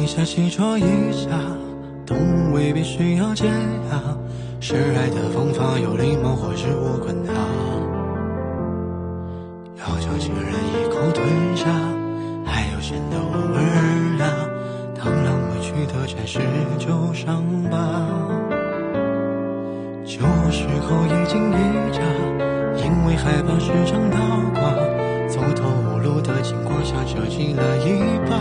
下细说一下，懂未必需要解压，示爱的方法有礼貌或是无关他，要将情人一口吞下，还要显得我尔雅，螳螂委屈的暂时就伤疤，旧时候一惊一乍，因为害怕时常倒挂，走投无路的情况下折起了一把，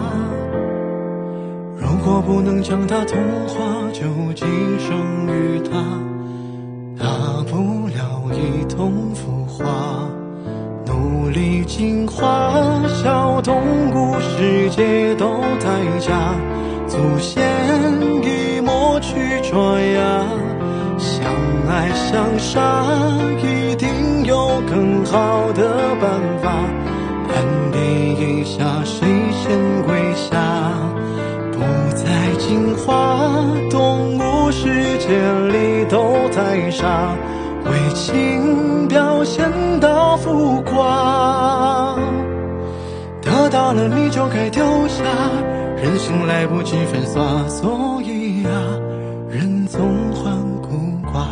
如果不能将它同化，就今生与它，大不了一同腐化，努力进化，小动物世界都代价，祖先已抹去爪牙，相爱相杀一定有更好的办法，攀比一下谁先跪下，不再进化，动物世界里都太傻，为情表现到浮夸，得到了你就该丢下，人心来不及粉刷，所以啊，人总患孤寡。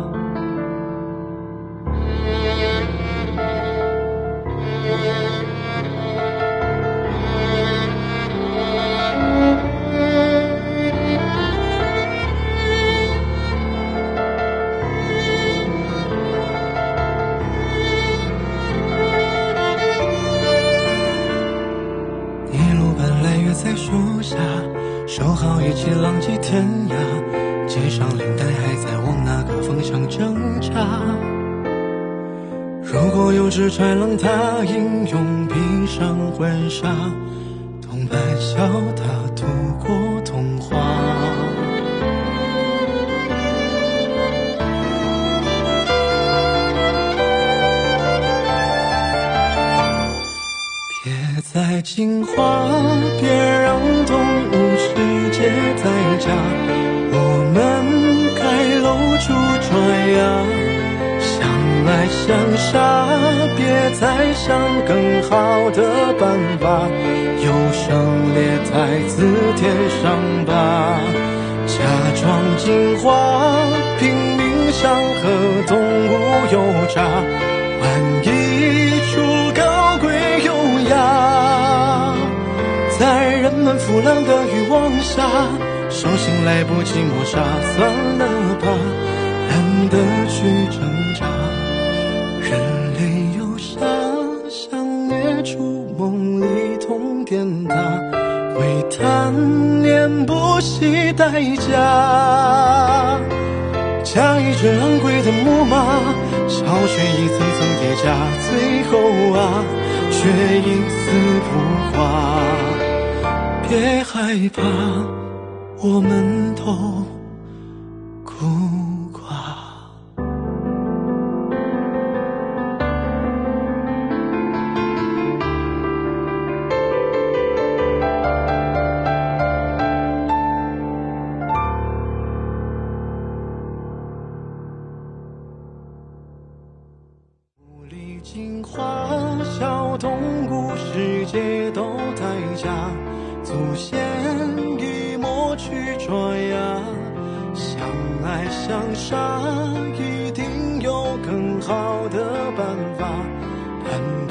在树下说好一起浪迹天涯，街上领带还在往哪个方向挣扎，如果有只豺狼它英勇披上婚纱，同伴笑它度过童话，别再进化，别让动物世界再假，我们该露出爪牙，相爱相杀，别再想更好的办法，忧伤列台词贴上吧，假装进化，拼命想和动物有差，万一出高贵优雅，在人们腐烂的欲望下，手心来不及抹杀，算了吧，懒得去挣扎，人类有傻，想捏出梦里通电塔，为贪念不惜代价，驾驭着昂贵的木马，小雪一层层叠加，最后啊，却一丝不挂。别害怕，我们都孤寡。努力进化，小动物世界都代价，祖先已抹去爪牙，相爱相杀一定有更好的办法，